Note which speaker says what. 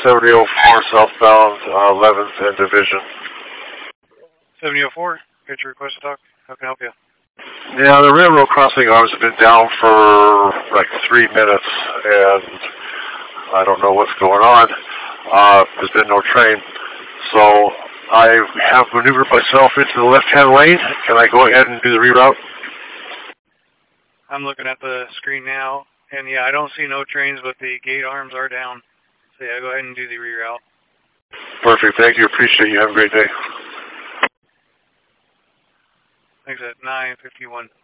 Speaker 1: 7004 southbound 11th and Division.
Speaker 2: 7004, get your request to talk. How can I help you?
Speaker 1: Yeah, the railroad crossing arms have been down for like 3 minutes, and I don't know what's going on. There's been no train. So I have maneuvered myself into the left-hand lane. Can I go ahead and do the reroute?
Speaker 2: I'm looking at the screen now, and yeah, I don't see no trains, but the gate arms are down. So yeah, go ahead and do the reroute.
Speaker 1: Perfect. Thank you. Appreciate you. Have a great day.
Speaker 2: Thanks at 9:51.